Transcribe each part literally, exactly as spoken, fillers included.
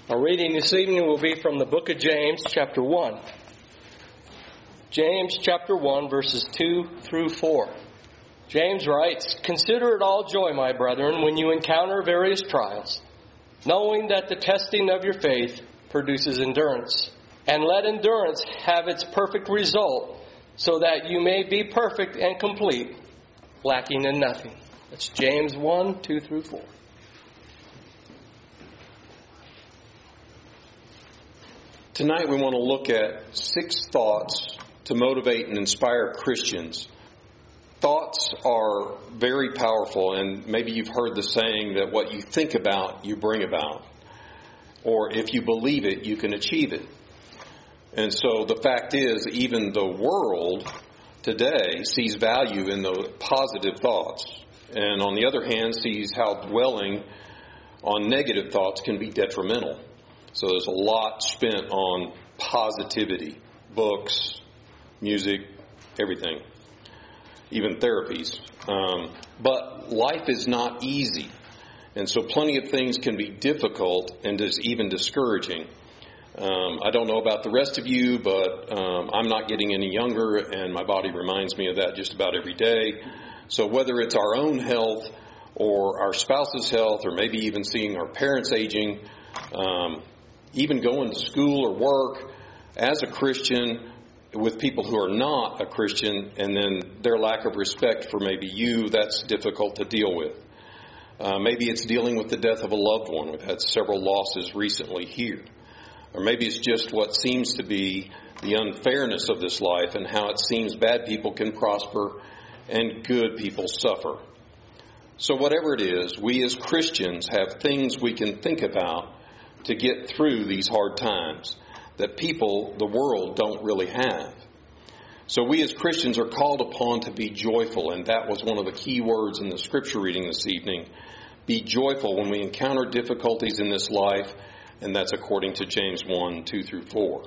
Our reading this evening will be from the book of James, chapter one. James, chapter one, verses two through four. James writes, "Consider it all joy, my brethren, when you encounter various trials, knowing that the testing of your faith produces endurance. And let endurance have its perfect result, so that you may be perfect and complete, lacking in nothing." That's James one, two through four. Tonight we want to look at six thoughts to motivate and inspire Christians. Thoughts are very powerful, and maybe you've heard the saying that what you think about, you bring about. Or if you believe it, you can achieve it. And so the fact is, even the world today sees value in the positive thoughts, and on the other hand sees how dwelling on negative thoughts can be detrimental. So there's a lot spent on positivity, books, music, everything, even therapies. Um, but life is not easy, and so plenty of things can be difficult and is even discouraging. Um, I don't know about the rest of you, but um, I'm not getting any younger, and my body reminds me of that just about every day. So whether it's our own health or our spouse's health, or maybe even seeing our parents aging, um, even going to school or work as a Christian with people who are not a Christian, and then their lack of respect for maybe you, that's difficult to deal with. Uh, maybe it's dealing with the death of a loved one. We've had several losses recently here. Or maybe it's just what seems to be the unfairness of this life and how it seems bad people can prosper and good people suffer. So whatever it is, we as Christians have things we can think about to get through these hard times that people, the world, don't really have. So we as Christians are called upon to be joyful, and that was one of the key words in the scripture reading this evening. Be joyful when we encounter difficulties in this life, and that's according to James one, two through four.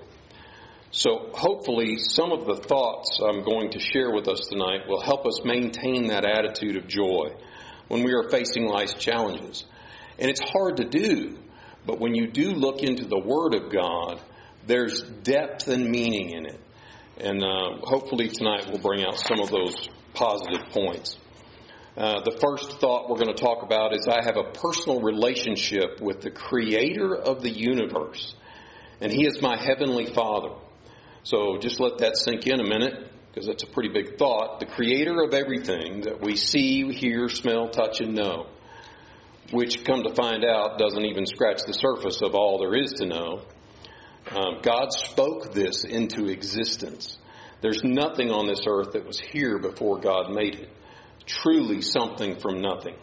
So hopefully some of the thoughts I'm going to share with us tonight will help us maintain that attitude of joy when we are facing life's challenges. And it's hard to do, but when you do look into the Word of God, there's depth and meaning in it. And uh, hopefully tonight we'll bring out some of those positive points. Uh, the first thought we're going to talk about is I have a personal relationship with the Creator of the universe, and He is my Heavenly Father. So just let that sink in a minute, because that's a pretty big thought. The Creator of everything that we see, hear, smell, touch, and know, which, come to find out, doesn't even scratch the surface of all there is to know. Um, God spoke this into existence. There's nothing on this earth that was here before God made it. Truly something from nothing.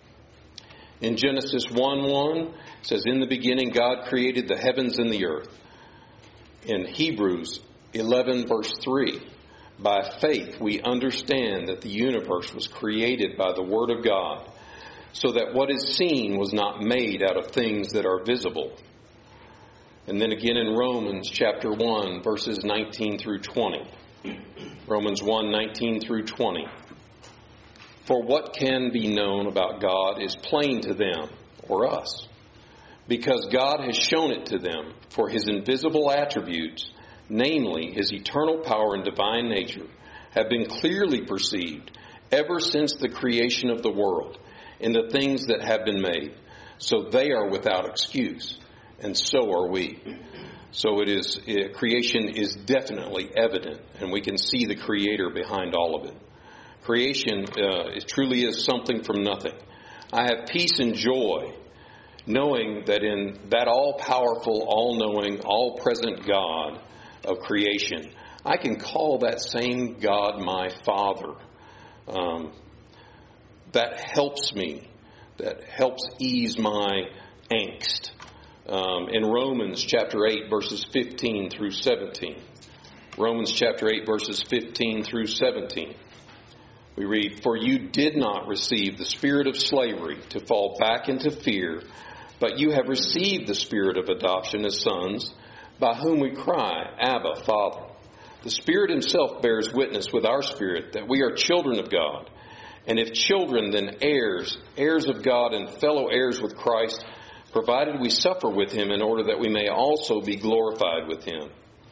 In Genesis one one, it says, "In the beginning God created the heavens and the earth." In Hebrews eleven verse three, "By faith we understand that the universe was created by the Word of God, so that what is seen was not made out of things that are visible." And then again in Romans chapter one, verses nineteen through twenty. Romans one, nineteen through twenty. "For what can be known about God is plain to them," or us, "because God has shown it to them, for His invisible attributes, namely His eternal power and divine nature, have been clearly perceived ever since the creation of the world in the things that have been made. So they are without excuse, and so are we." So it is, it, creation is definitely evident, and we can see the Creator behind all of it. Creation uh, it truly is something from nothing. I have peace and joy knowing that in that all-powerful, all-knowing, all-present God of creation, I can call that same God my Father. Um, that helps me. That helps ease my angst. Um, in Romans chapter eight, verses fifteen through seventeen. Romans chapter eight, verses fifteen through seventeen. We read, "For you did not receive the spirit of slavery to fall back into fear, but you have received the spirit of adoption as sons, by whom we cry, Abba, Father. The Spirit Himself bears witness with our spirit that we are children of God. And if children, then heirs, heirs of God and fellow heirs with Christ, provided we suffer with him in order that we may also be glorified with him.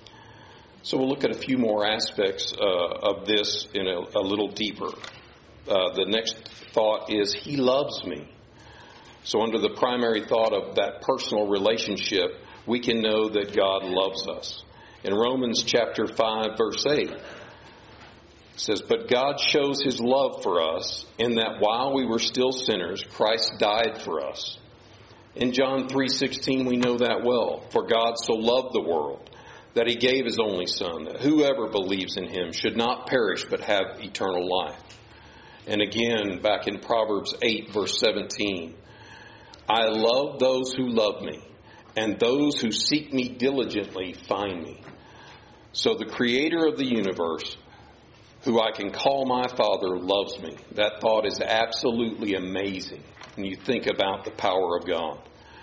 So we'll look at a few more aspects uh, of this in a, a little deeper. Uh, the next thought is, he loves me. So under the primary thought of that personal relationship, we can know that God loves us. In Romans chapter five, verse eight, it says, but God shows his love for us in that while we were still sinners, Christ died for us. In John three sixteen, we know that well. For God so loved the world that he gave his only Son, that whoever believes in him should not perish but have eternal life. And again, back in Proverbs eight, verse seventeen, I love those who love me, and those who seek me diligently find me. So the Creator of the universe, who I can call my Father, loves me. That thought is absolutely amazing when you think about the power of God.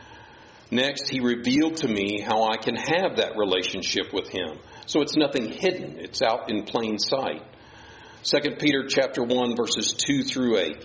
Next, he revealed to me how I can have that relationship with him. So it's nothing hidden. It's out in plain sight. Second Peter chapter one, verses two through eight.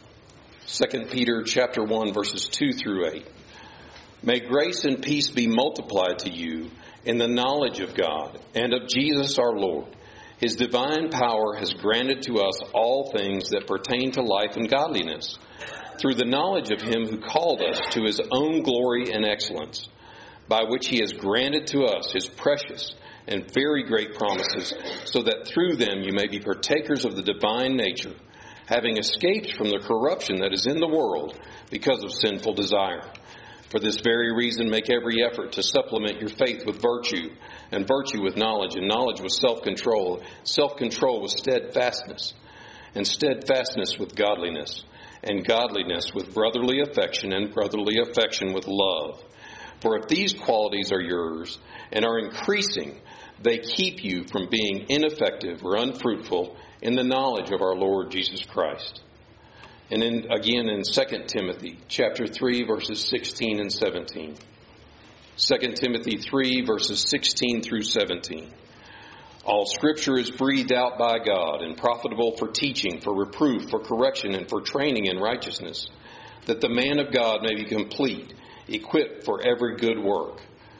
Second Peter chapter one, verses two through eight. May grace and peace be multiplied to you in the knowledge of God and of Jesus our Lord. His divine power has granted to us all things that pertain to life and godliness, through the knowledge of him who called us to his own glory and excellence, by which he has granted to us his precious and very great promises, so that through them you may be partakers of the divine nature, having escaped from the corruption that is in the world because of sinful desire. For this very reason, make every effort to supplement your faith with virtue, and virtue with knowledge, and knowledge with self-control, self-control with steadfastness, and steadfastness with godliness, and godliness with brotherly affection, and brotherly affection with love. For if these qualities are yours and are increasing, they keep you from being ineffective or unfruitful in the knowledge of our Lord Jesus Christ. And then again in Second Timothy chapter three, verses sixteen and seventeen. Second Timothy three, verses sixteen through seventeen. All Scripture is breathed out by God and profitable for teaching, for reproof, for correction, and for training in righteousness, that the man of God may be complete, equipped for every good work.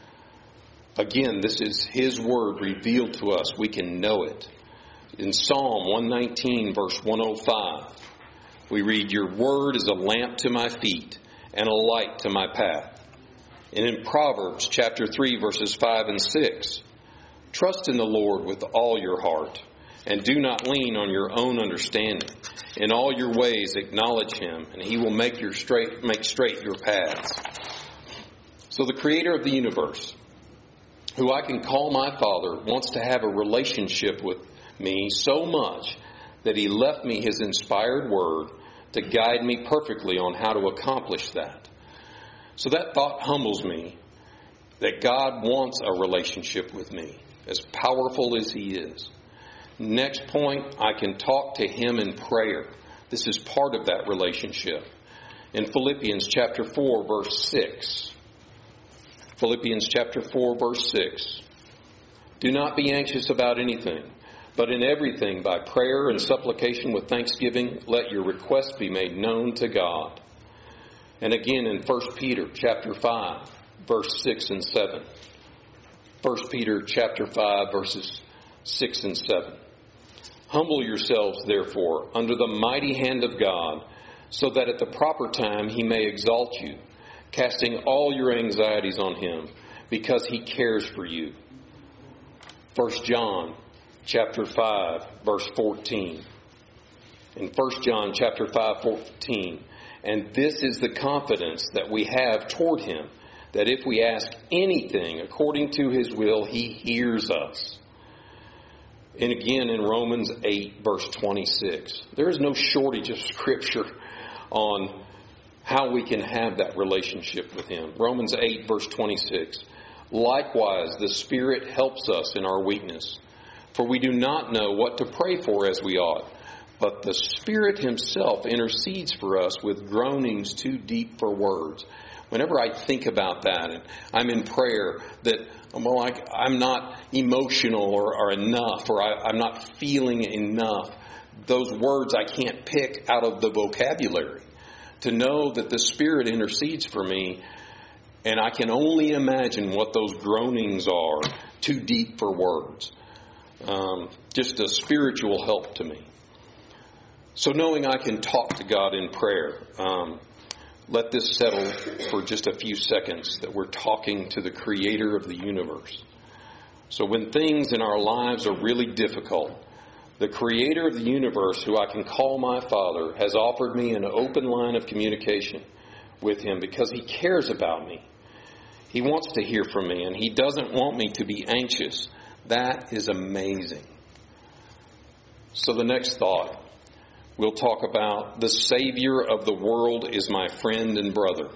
Again, this is his word revealed to us. We can know it. In Psalm one nineteen, verse one oh five, we read, your word is a lamp to my feet and a light to my path. And in Proverbs chapter three, verses five and six, trust in the Lord with all your heart, and do not lean on your own understanding. In all your ways acknowledge him, and he will make your straight make straight your paths. So the Creator of the universe, who I can call my Father, wants to have a relationship with me so much that he left me his inspired word to guide me perfectly on how to accomplish that. So that thought humbles me, that God wants a relationship with me, as powerful as he is. Next point, I can talk to him in prayer. This is part of that relationship. In Philippians chapter four, verse six. Philippians chapter four, verse six. Do not be anxious about anything, but in everything, by prayer and supplication with thanksgiving, let your requests be made known to God. And again in First Peter chapter five, verse six and seven. First Peter chapter five, verses six and seven. Humble yourselves, therefore, under the mighty hand of God, so that at the proper time he may exalt you, casting all your anxieties on him, because he cares for you. First John chapter five, verse fourteen. In First John chapter five, fourteen, and this is the confidence that we have toward him, that if we ask anything according to his will, he hears us. And again in Romans eight, verse twenty-six. There is no shortage of scripture on how we can have that relationship with him. Romans eight, verse twenty-six. Likewise, the Spirit helps us in our weakness, for we do not know what to pray for as we ought, but the Spirit himself intercedes for us with groanings too deep for words. Whenever I think about that, and I'm in prayer, that, well, I, I'm not emotional or, or enough, or I, I'm not feeling enough, those words I can't pick out of the vocabulary. To know that the Spirit intercedes for me And I can only imagine what those groanings are, too deep for words. Um, just a spiritual help to me. So knowing I can talk to God in prayer, um, let this settle for just a few seconds that we're talking to the Creator of the universe. So when things in our lives are really difficult, the Creator of the universe, who I can call my Father, has offered me an open line of communication with Him because He cares about me. He wants to hear from me, and He doesn't want me to be anxious. That is amazing. So the next thought, we'll talk about the Savior of the world is my friend and brother.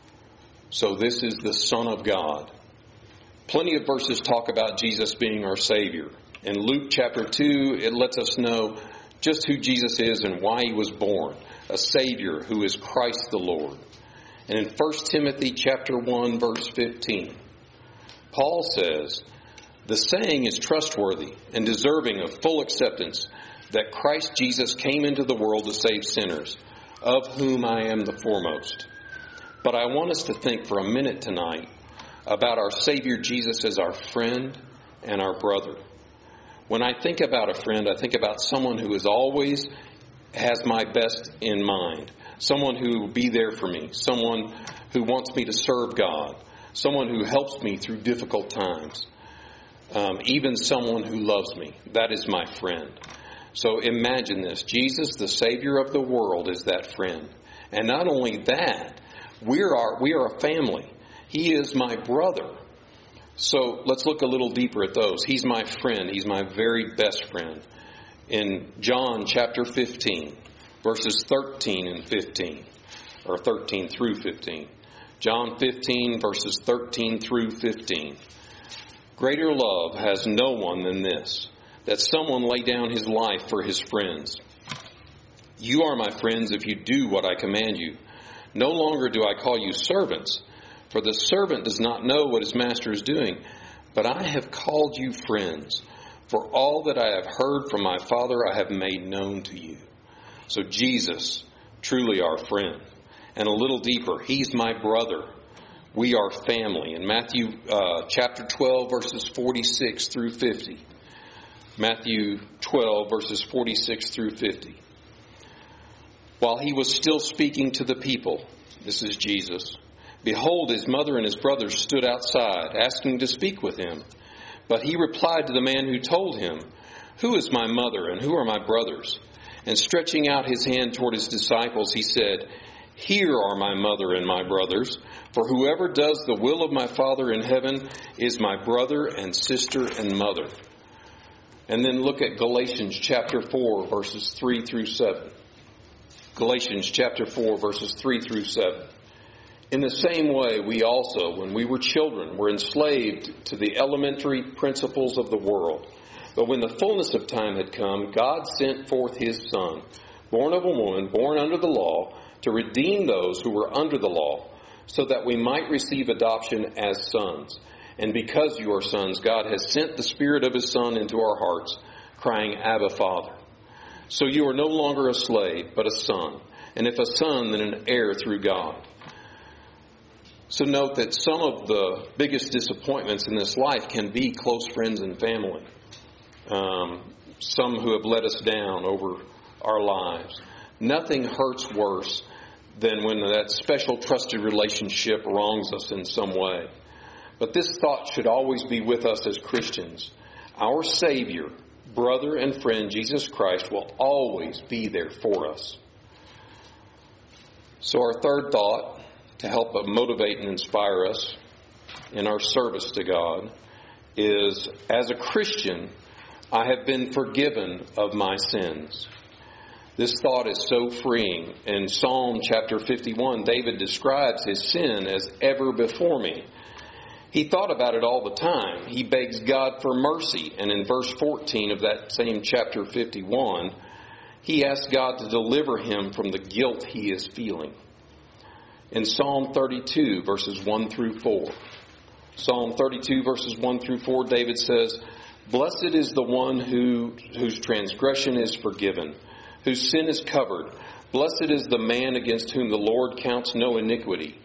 So this is the Son of God. Plenty of verses talk about Jesus being our Savior. In Luke chapter two, it lets us know just who Jesus is and why He was born. A Savior who is Christ the Lord. And in First Timothy chapter one, verse fifteen, Paul says, the saying is trustworthy and deserving of full acceptance that Christ Jesus came into the world to save sinners, of whom I am the foremost. But I want us to think for a minute tonight about our Savior Jesus as our friend and our brother. When I think about a friend, I think about someone who is always has my best in mind. Someone who will be there for me. Someone who wants me to serve God. Someone who helps me through difficult times. Um, even someone who loves me. That is my friend. So imagine this. Jesus, the Savior of the world, is that friend. And not only that, we are, we are a family. He is my brother. So let's look a little deeper at those. He's my friend. He's my very best friend. In John chapter fifteen, verses thirteen and fifteen, or thirteen through fifteen. John fifteen, verses thirteen through fifteen. Greater love has no one than this, that someone lay down his life for his friends. You are my friends if you do what I command you. No longer do I call you servants, for the servant does not know what his master is doing. But I have called you friends, for all that I have heard from my Father I have made known to you. So Jesus, truly our friend. And a little deeper, He's my brother. We are family. In Matthew uh, chapter twelve, verses forty-six through fifty. Matthew twelve, verses forty-six through fifty. While He was still speaking to the people, this is Jesus, behold, His mother and His brothers stood outside, asking to speak with Him. But He replied to the man who told Him, who is my mother and who are my brothers? And stretching out His hand toward His disciples, He said, here are my mother and my brothers, for whoever does the will of my Father in heaven is my brother and sister and mother. And then look at Galatians chapter four, verses three through seven. Galatians chapter four, verses three through seven. In the same way, we also, when we were children, were enslaved to the elementary principles of the world. But when the fullness of time had come, God sent forth His Son, born of a woman, born under the law, to redeem those who were under the law, so that we might receive adoption as sons. And because you are sons, God has sent the Spirit of His Son into our hearts, crying, Abba, Father. So you are no longer a slave, but a son. And if a son, then an heir through God. So note that some of the biggest disappointments in this life can be close friends and family. Um, some who have let us down over our lives. Nothing hurts worse than when that special trusted relationship wrongs us in some way. But this thought should always be with us as Christians. Our Savior, brother and friend, Jesus Christ, will always be there for us. So our third thought, to help motivate and inspire us in our service to God, is as a Christian, I have been forgiven of my sins. This thought is so freeing. In Psalm chapter fifty-one, David describes his sin as ever before me. He thought about it all the time. He begs God for mercy. And in verse fourteen of that same chapter fifty-one, he asks God to deliver him from the guilt he is feeling. In Psalm thirty-two, verses one through four, Psalm thirty-two, verses one through four, David says, Blessed is the one who whose transgression is forgiven, whose sin is covered. Blessed is the man against whom the Lord counts no iniquity,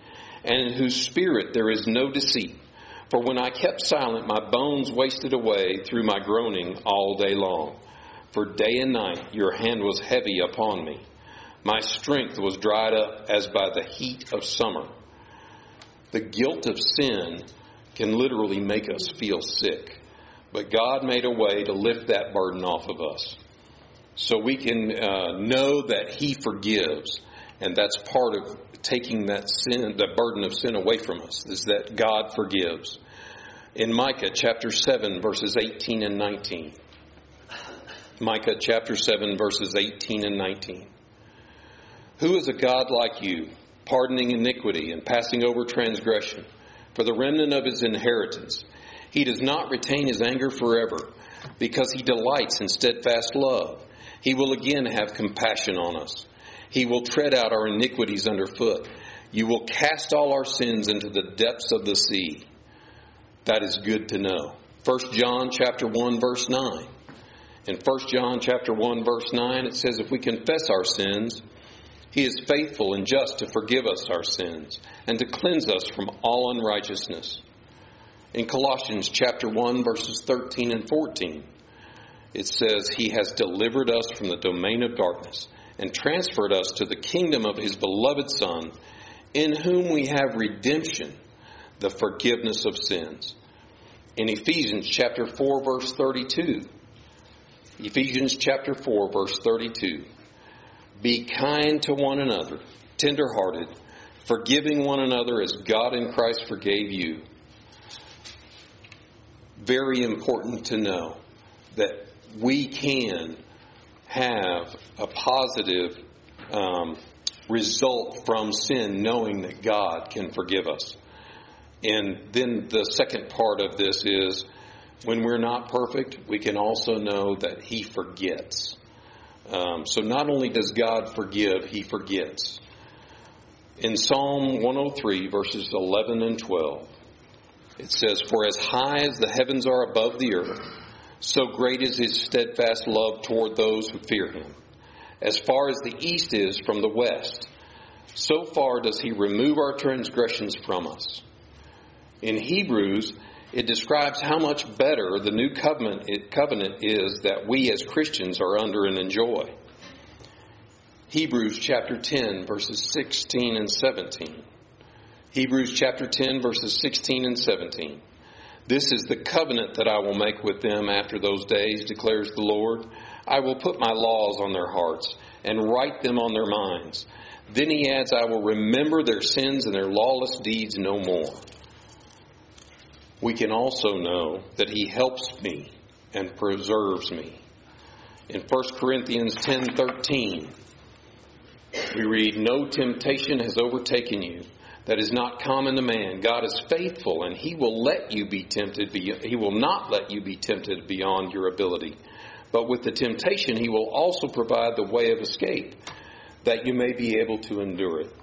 and in whose spirit there is no deceit. For when I kept silent, my bones wasted away through my groaning all day long. For day and night your hand was heavy upon me. My strength was dried up as by the heat of summer. The guilt of sin can literally make us feel sick. But God made a way to lift that burden off of us. So we can uh, know that He forgives. And that's part of taking that sin, the burden of sin away from us, is that God forgives. In Micah chapter seven, verses eighteen and nineteen. Micah chapter seven, verses eighteen and nineteen. Who is a God like you, pardoning iniquity and passing over transgression, for the remnant of His inheritance? He does not retain His anger forever, because He delights in steadfast love. He will again have compassion on us. He will tread out our iniquities underfoot. You will cast all our sins into the depths of the sea. That is good to know. First John chapter one, verse nine. In First John chapter one, verse nine, it says, if we confess our sins, He is faithful and just to forgive us our sins and to cleanse us from all unrighteousness. In Colossians chapter one, verses thirteen and fourteen, it says, He has delivered us from the domain of darkness and transferred us to the kingdom of His beloved Son, in whom we have redemption, the forgiveness of sins. In Ephesians chapter four, verse thirty-two, Ephesians chapter four, verse thirty-two, be kind to one another, tender-hearted, forgiving one another as God in Christ forgave you. Very important to know that we can have a positive um, result from sin, knowing that God can forgive us. And then the second part of this is, when we're not perfect, we can also know that He forgets. Um, so not only does God forgive, He forgets. In Psalm one oh three, verses eleven and twelve, it says, for as high as the heavens are above the earth, so great is His steadfast love toward those who fear Him. As far as the east is from the west, so far does He remove our transgressions from us. In Hebrews, it describes how much better the new covenant, covenant is that we as Christians are under and enjoy. Hebrews chapter ten, verses sixteen and seventeen. Hebrews chapter ten, verses sixteen and seventeen. This is the covenant that I will make with them after those days, declares the Lord. I will put my laws on their hearts and write them on their minds. Then he adds, I will remember their sins and their lawless deeds no more. We can also know that He helps me and preserves me. In First Corinthians ten thirteen, we read, no temptation has overtaken you that is not common to man. God is faithful, and He will let you be tempted. He will not let you be tempted beyond your ability. But with the temptation, He will also provide the way of escape, that you may be able to endure it.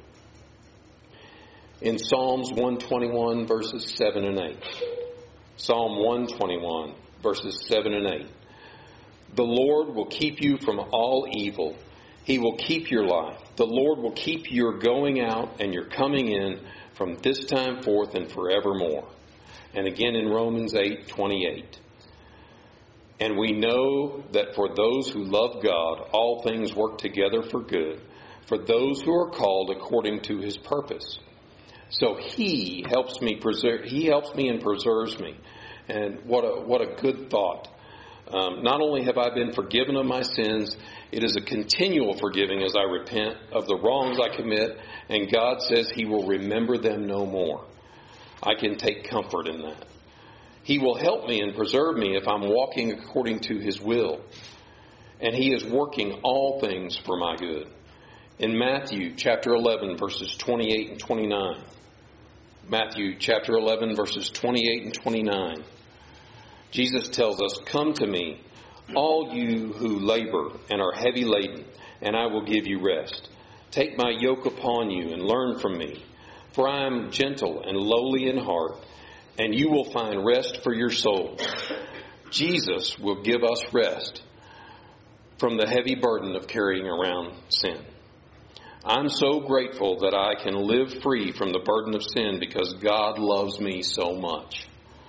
In Psalms one twenty-one, verses seven and eight. Psalm one twenty-one, verses seven and eight. The Lord will keep you from all evil. He will keep your life. The Lord will keep your going out and your coming in from this time forth and forevermore. And again in Romans eight twenty-eight. And we know that for those who love God, all things work together for good, for those who are called according to His purpose. So He helps me preserve. He helps me and preserves me. And what a what a good thought. Um, not only have I been forgiven of my sins, it is a continual forgiving as I repent of the wrongs I commit, and God says He will remember them no more. I can take comfort in that. He will help me and preserve me if I'm walking according to His will. And He is working all things for my good. In Matthew chapter eleven, verses twenty-eight and twenty-nine. Matthew chapter eleven, verses twenty-eight and twenty-nine. Jesus tells us, come to me, all you who labor and are heavy laden, and I will give you rest. Take my yoke upon you and learn from me, for I am gentle and lowly in heart, and you will find rest for your souls. Jesus will give us rest from the heavy burden of carrying around sin. I'm so grateful that I can live free from the burden of sin because God loves me so much.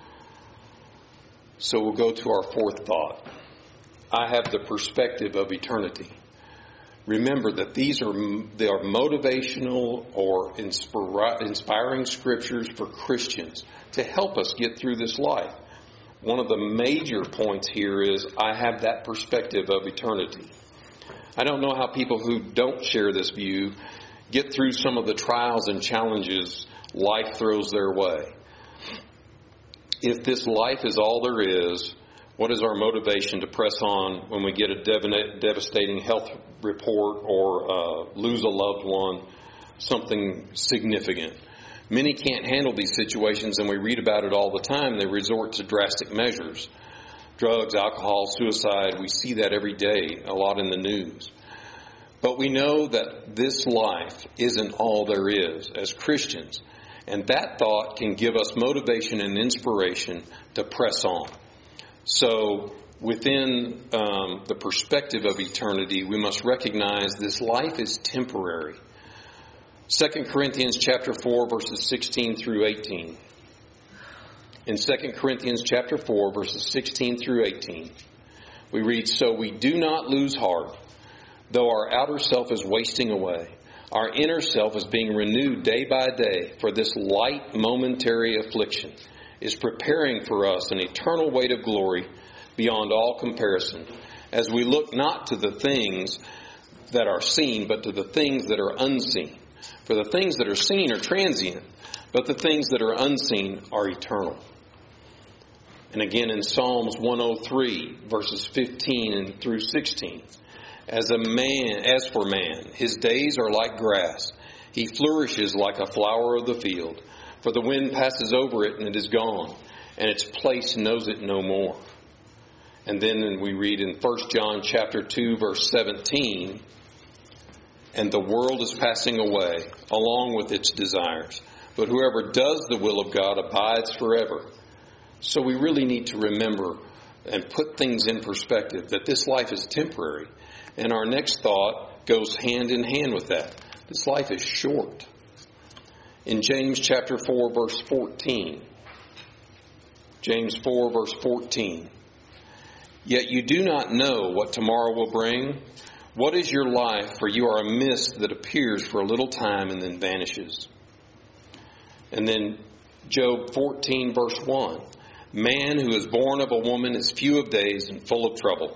So we'll go to our fourth thought. I have the perspective of eternity. Remember that these are they are motivational or inspiring scriptures for Christians to help us get through this life. One of the major points here is I have that perspective of eternity. I don't know how people who don't share this view get through some of the trials and challenges life throws their way. If this life is all there is, what is our motivation to press on when we get a devastating health report or uh, lose a loved one, something significant? Many can't handle these situations, and we read about it all the time. They resort to drastic measures. Drugs, alcohol, suicide, we see that every day, a lot in the news. But we know that this life isn't all there is as Christians. And that thought can give us motivation and inspiration to press on. So within um, the perspective of eternity, we must recognize this life is temporary. Second Corinthians chapter four, verses sixteen through eighteen. In Second Corinthians chapter four, verses sixteen through eighteen, we read, "So we do not lose heart, though our outer self is wasting away. Our inner self is being renewed day by day, for this light momentary affliction is preparing for us an eternal weight of glory beyond all comparison, as we look not to the things that are seen, but to the things that are unseen. For the things that are seen are transient, but the things that are unseen are eternal." And again in Psalms one oh three, verses fifteen through sixteen, As a man, as for man, his days are like grass. He flourishes like a flower of the field. For the wind passes over it and it is gone, and its place knows it no more. And then we read in First John chapter two, verse seventeen, "And the world is passing away, along with its desires. But whoever does the will of God abides forever." So we really need to remember and put things in perspective, that this life is temporary. And our next thought goes hand in hand with that. This life is short. In James chapter four, verse fourteen, James four, verse fourteen, "Yet you do not know what tomorrow will bring. What is your life? For you are a mist that appears for a little time and then vanishes." And then Job fourteen, verse one, "Man who is born of a woman is few of days and full of trouble."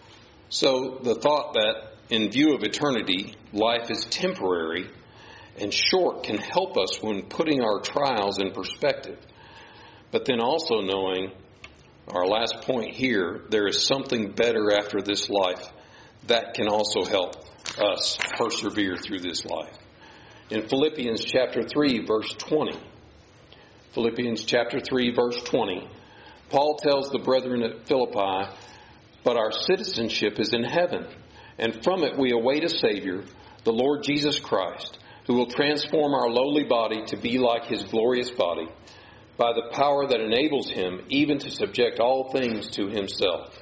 So the thought that in view of eternity, life is temporary and short can help us when putting our trials in perspective. But then also knowing, our last point here, there is something better after this life that can also help us persevere through this life. In Philippians chapter three, verse twenty, Philippians chapter three, verse twenty, Paul tells the brethren at Philippi, "But our citizenship is in heaven, and from it we await a Savior, the Lord Jesus Christ, who will transform our lowly body to be like his glorious body, by the power that enables him even to subject all things to himself."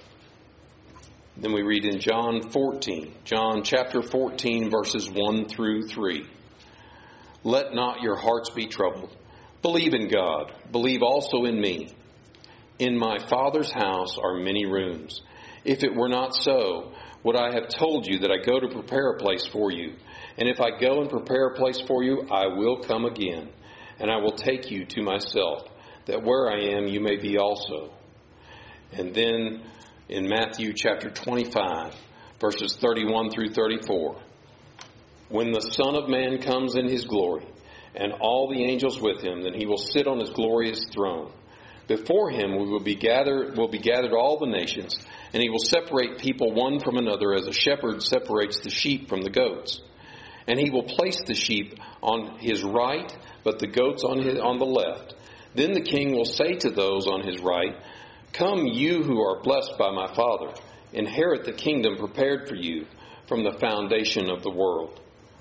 Then we read in John fourteen, John chapter fourteen, verses one through three, "Let not your hearts be troubled. Believe in God. Believe also in me. In my Father's house are many rooms. If it were not so, would I have told you that I go to prepare a place for you? And if I go and prepare a place for you, I will come again, and I will take you to myself, that where I am you may be also." And then in Matthew chapter twenty-five, verses thirty-one through thirty-four, "When the Son of Man comes in his glory, and all the angels with him, then he will sit on his glorious throne. Before him we will be gathered, will be gathered all the nations, and he will separate people one from another as a shepherd separates the sheep from the goats. And he will place the sheep on his right, but the goats on his, on the left. Then the king will say to those on his right, 'Come, you who are blessed by my Father, inherit the kingdom prepared for you from the foundation of the world.'"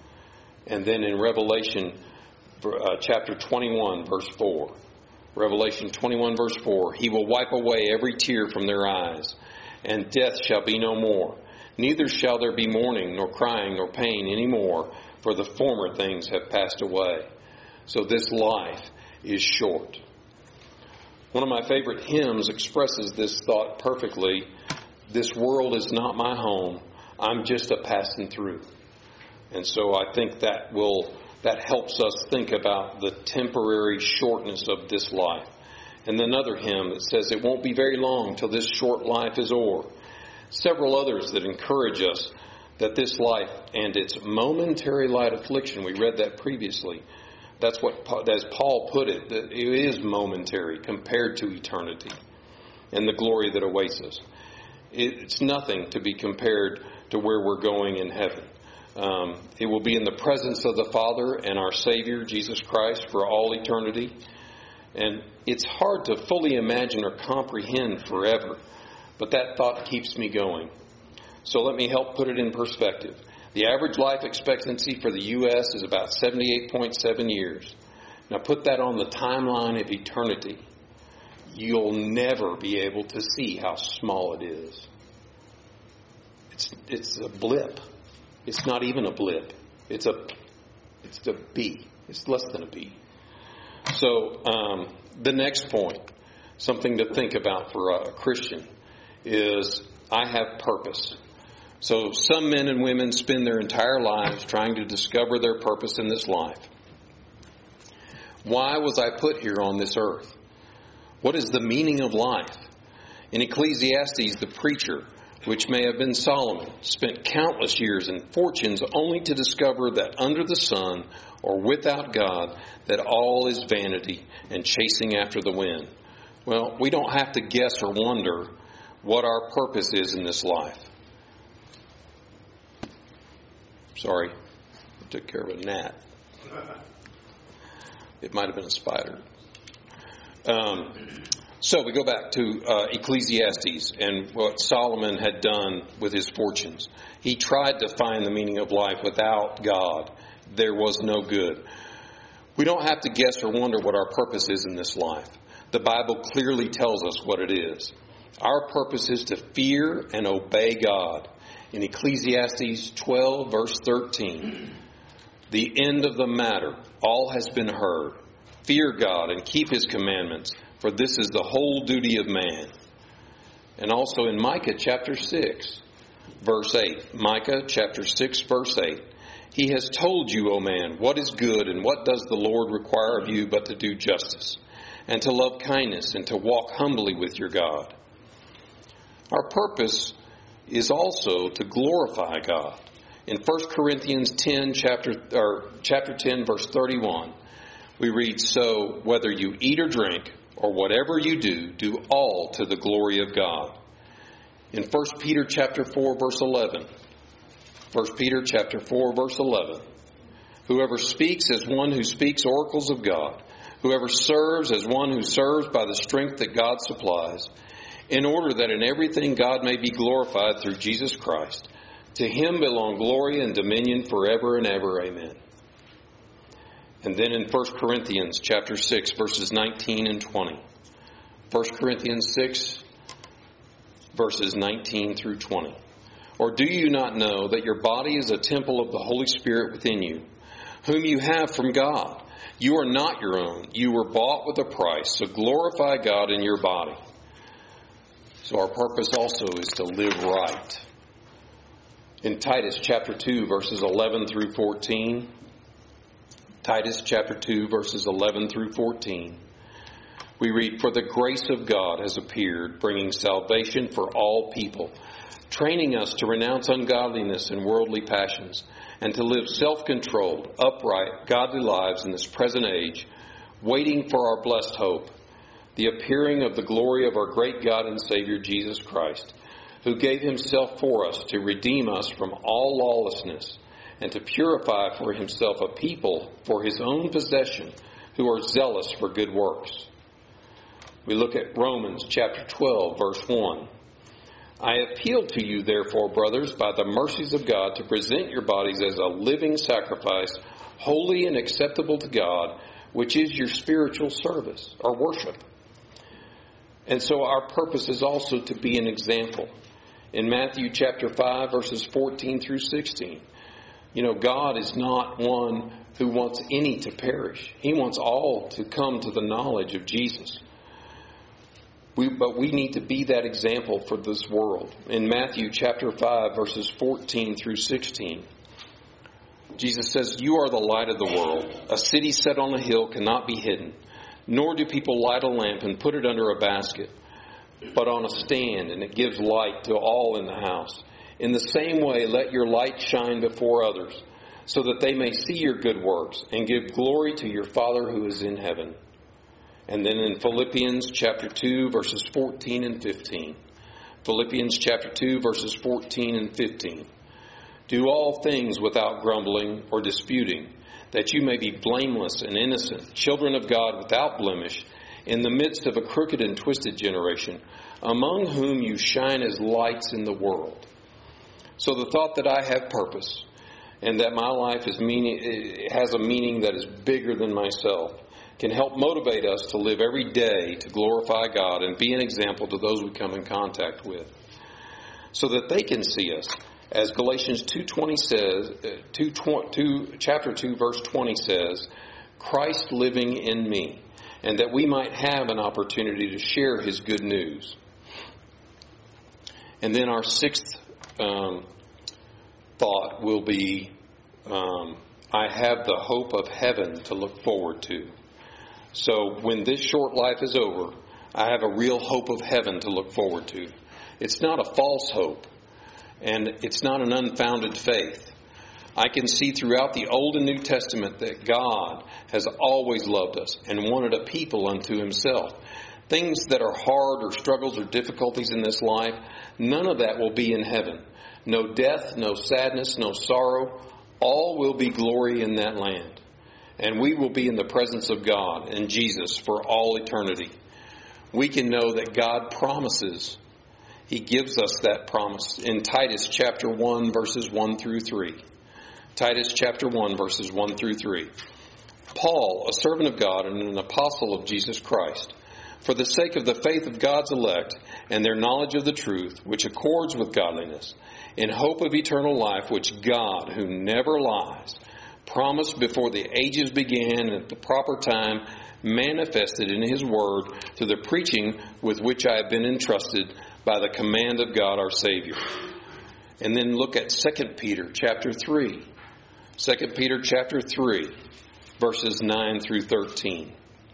And then in Revelation uh, chapter twenty-one, verse four, Revelation twenty-one, verse four, "He will wipe away every tear from their eyes, and death shall be no more. Neither shall there be mourning, nor crying, nor pain any more, for the former things have passed away. So this life is short. One of my favorite hymns expresses this thought perfectly. This world is not my home. I'm just a passing through. And so I think that will that helps us think about the temporary shortness of this life. And another hymn that says, it won't be very long till this short life is o'er. Several others that encourage us that this life and its momentary light affliction, we read that previously. That's what, as Paul put it, that it is momentary compared to eternity and the glory that awaits us. It's nothing to be compared to where we're going in heaven. Um, it will be in the presence of the Father and our Savior, Jesus Christ, for all eternity. And it's hard to fully imagine or comprehend forever, but that thought keeps me going. So let me help put it in perspective. The average life expectancy for the U S is about seventy-eight point seven years. Now put that on the timeline of eternity. You'll never be able to see how small it is. It's it's a blip. It's not even a blip. It's a it's a bee. It's less than a bee. So um, the next point, something to think about for a Christian, is I have purpose. So some men and women spend their entire lives trying to discover their purpose in this life. Why was I put here on this earth? What is the meaning of life? In Ecclesiastes, the preacher, which may have been Solomon, spent countless years and fortunes only to discover that under the sun, or without God, that all is vanity and chasing after the wind. Well, we don't have to guess or wonder what our purpose is in this life. Sorry, I took care of a gnat. It might have been a spider. Um, so we go back to uh, Ecclesiastes and what Solomon had done with his fortunes. He tried to find the meaning of life without God. There was no good. We don't have to guess or wonder what our purpose is in this life. The Bible clearly tells us what it is. Our purpose is to fear and obey God. In Ecclesiastes twelve, verse thirteen, the end of the matter, all has been heard. Fear God and keep His commandments, for this is the whole duty of man. And also in Micah chapter six, verse eight. Micah chapter six, verse eight. He has told you, O man, what is good, and what does the Lord require of you but to do justice, and to love kindness, and to walk humbly with your God. Our purpose is also to glorify God. In First Corinthians ten, chapter or chapter ten, verse thirty-one, we read, so whether you eat or drink, or whatever you do, do all to the glory of God. In First Peter chapter four, verse eleven, First Peter chapter four, verse eleven, whoever speaks as one who speaks oracles of God, whoever serves as one who serves by the strength that God supplies, in order that in everything God may be glorified through Jesus Christ. To Him belong glory and dominion forever and ever. Amen. And then in First Corinthians chapter six, verses nineteen and twenty. First Corinthians six, verses nineteen through twenty. Or do you not know that your body is a temple of the Holy Spirit within you, whom you have from God? You are not your own. You were bought with a price, so glorify God in your body. So our purpose also is to live right. In Titus chapter two, verses eleven through fourteen, Titus chapter two, verses eleven through fourteen, we read, for the grace of God has appeared, bringing salvation for all people, training us to renounce ungodliness and worldly passions, and to live self-controlled, upright, godly lives in this present age, waiting for our blessed hope, the appearing of the glory of our great God and Savior Jesus Christ, who gave Himself for us to redeem us from all lawlessness and to purify for Himself a people for His own possession who are zealous for good works. We look at Romans chapter twelve, verse one. I appeal to you, therefore, brothers, by the mercies of God, to present your bodies as a living sacrifice, holy and acceptable to God, which is your spiritual service or worship. And so our purpose is also to be an example. In Matthew chapter five, verses fourteen through sixteen, You know, God is not one who wants any to perish. He wants all to come to the knowledge of Jesus. We, but we need to be that example for this world. In Matthew chapter five, verses fourteen through sixteen, Jesus says, "You are the light of the world. A city set on a hill cannot be hidden, nor do people light a lamp and put it under a basket, but on a stand, and it gives light to all in the house. In the same way, let your light shine before others, so that they may see your good works and give glory to your Father who is in heaven." And then in Philippians chapter two, verses fourteen and fifteen. Philippians chapter two, verses fourteen and fifteen. "Do all things without grumbling or disputing, that you may be blameless and innocent, children of God without blemish, in the midst of a crooked and twisted generation, among whom you shine as lights in the world." So the thought that I have purpose, and that my life is meaning, has a meaning that is bigger than myself, can help motivate us to live every day to glorify God and be an example to those we come in contact with, so that they can see us, as Galatians two twenty says, two, two, chapter two, verse twenty says, "Christ living in me," and that we might have an opportunity to share His good news. And then our sixth um, thought will be, um, I have the hope of heaven to look forward to. So when this short life is over, I have a real hope of heaven to look forward to. It's not a false hope, and it's not an unfounded faith. I can see throughout the Old and New Testament that God has always loved us and wanted a people unto Himself. Things that are hard or struggles or difficulties in this life, none of that will be in heaven. No death, no sadness, no sorrow. All will be glory in that land. And we will be in the presence of God and Jesus for all eternity. We can know that God promises. He gives us that promise in Titus chapter one, verses one through three. Titus chapter one, verses one through three. "Paul, a servant of God and an apostle of Jesus Christ, for the sake of the faith of God's elect and their knowledge of the truth, which accords with godliness, in hope of eternal life, which God, who never lies, promised before the ages began and at the proper time manifested in His word through the preaching with which I have been entrusted by the command of God our Savior." And then look at Second Peter chapter three. Second Peter chapter three, verses nine through thirteen.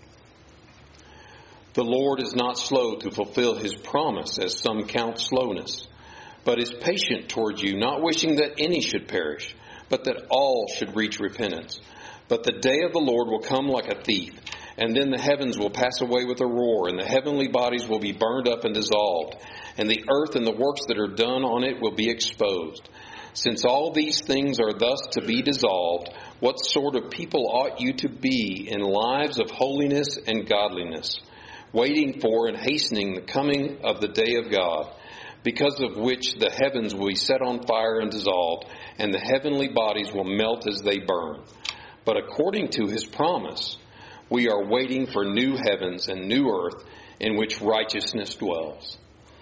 "The Lord is not slow to fulfill His promise, as some count slowness, but is patient toward you, not wishing that any should perish, but that all should reach repentance. But the day of the Lord will come like a thief, and then the heavens will pass away with a roar, and the heavenly bodies will be burned up and dissolved, and the earth and the works that are done on it will be exposed. Since all these things are thus to be dissolved, what sort of people ought you to be in lives of holiness and godliness, waiting for and hastening the coming of the day of God, because of which the heavens will be set on fire and dissolved, and the heavenly bodies will melt as they burn. But according to His promise, we are waiting for new heavens and new earth in which righteousness dwells."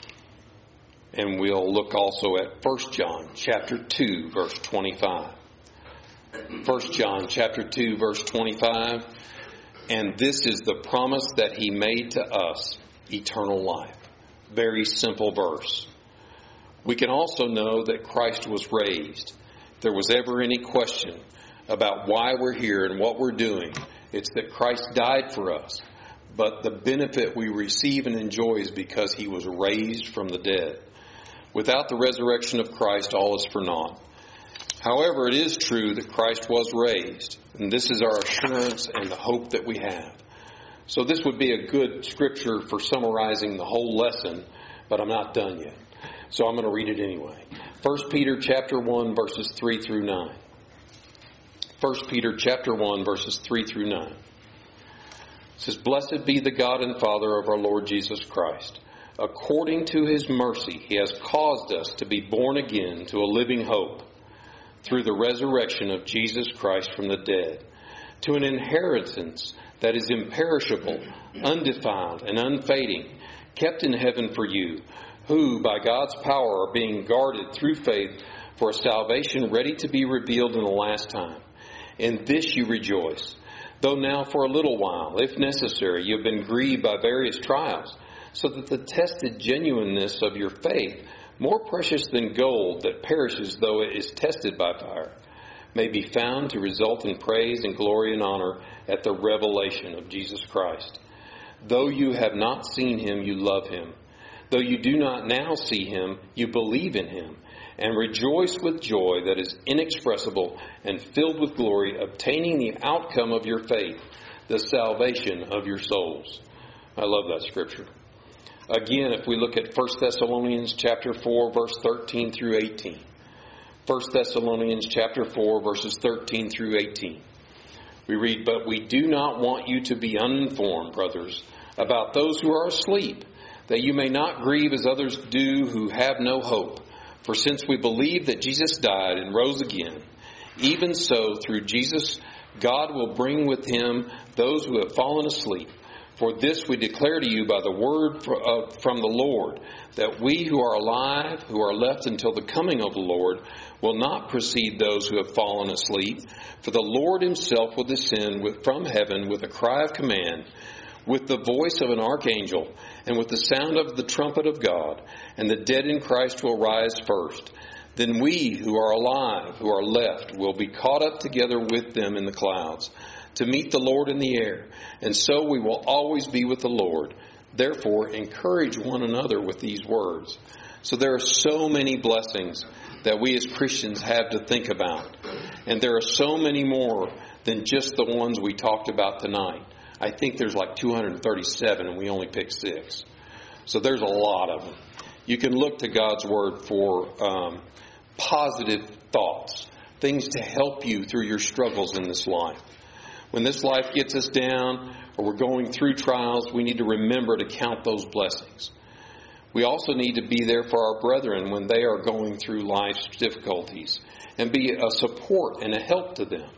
And we'll look also at First John chapter two, verse twenty-five. First John chapter two, verse twenty-five. "And this is the promise that He made to us, eternal life." Very simple verse. We can also know that Christ was raised. If there was ever any question about why we're here and what we're doing, it's that Christ died for us. But the benefit we receive and enjoy is because He was raised from the dead. Without the resurrection of Christ, all is for naught. However, it is true that Christ was raised, and this is our assurance and the hope that we have. So this would be a good scripture for summarizing the whole lesson, but I'm not done yet. So I'm going to read it anyway. First Peter chapter one, verses three through nine. First Peter chapter one, verses three through nine. It says, "Blessed be the God and Father of our Lord Jesus Christ. According to His mercy, He has caused us to be born again to a living hope, through the resurrection of Jesus Christ from the dead, to an inheritance that is imperishable, undefiled, and unfading, kept in heaven for you, who by God's power are being guarded through faith for a salvation ready to be revealed in the last time. In this you rejoice, though now for a little while, if necessary, you have been grieved by various trials, so that the tested genuineness of your faith, more precious than gold that perishes though it is tested by fire, may be found to result in praise and glory and honor at the revelation of Jesus Christ. Though you have not seen him, you love him. Though you do not now see him, you believe in him, and rejoice with joy that is inexpressible and filled with glory, obtaining the outcome of your faith, the salvation of your souls. I love that scripture. Again, if we look at First Thessalonians chapter four, verse thirteen through eighteen. First Thessalonians chapter four, verses thirteen through eighteen. We read, "But we do not want you to be uninformed, brothers, about those who are asleep, that you may not grieve as others do who have no hope. For since we believe that Jesus died and rose again, even so through Jesus God will bring with him those who have fallen asleep. For this we declare to you by the word from the Lord, that we who are alive, who are left until the coming of the Lord, will not precede those who have fallen asleep. For the Lord himself will descend with, from heaven with a cry of command, with the voice of an archangel, and with the sound of the trumpet of God, and the dead in Christ will rise first. Then we who are alive, who are left, will be caught up together with them in the clouds, to meet the Lord in the air, and so we will always be with the Lord. Therefore, encourage one another with these words." So there are so many blessings that we as Christians have to think about. And there are so many more than just the ones we talked about tonight. I think there's like two hundred thirty-seven and we only picked six. So there's a lot of them. You can look to God's Word for um, positive thoughts, things to help you through your struggles in this life. When this life gets us down or we're going through trials, we need to remember to count those blessings. We also need to be there for our brethren when they are going through life's difficulties and be a support and a help to them.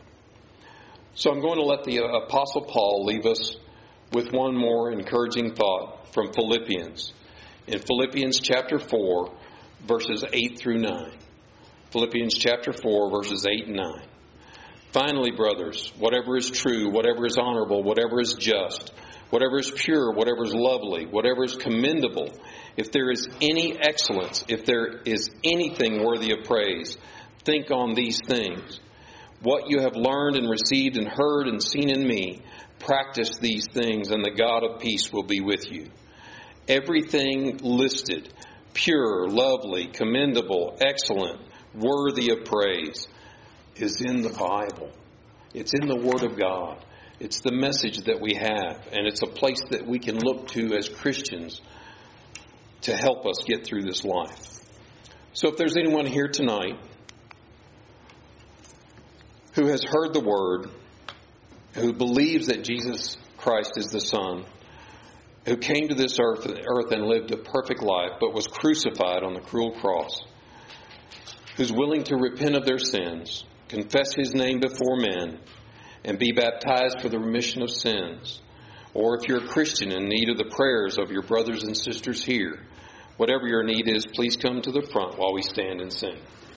So I'm going to let the Apostle Paul leave us with one more encouraging thought from Philippians. In Philippians chapter four, verses eight through nine. Philippians chapter four, verses eight and nine. "Finally, brothers, whatever is true, whatever is honorable, whatever is just, whatever is pure, whatever is lovely, whatever is commendable, if there is any excellence, if there is anything worthy of praise, think on these things. What you have learned and received and heard and seen in me, practice these things, and the God of peace will be with you." Everything listed, pure, lovely, commendable, excellent, worthy of praise, is in the Bible. It's in the Word of God. It's the message that we have, and it's a place that we can look to as Christians to help us get through this life. So if there's anyone here tonight who has heard the Word, who believes that Jesus Christ is the Son, who came to this earth, earth and lived a perfect life, but was crucified on the cruel cross, who's willing to repent of their sins, confess his name before men, and be baptized for the remission of sins. Or if you're a Christian in need of the prayers of your brothers and sisters here, whatever your need is, please come to the front while we stand and sing.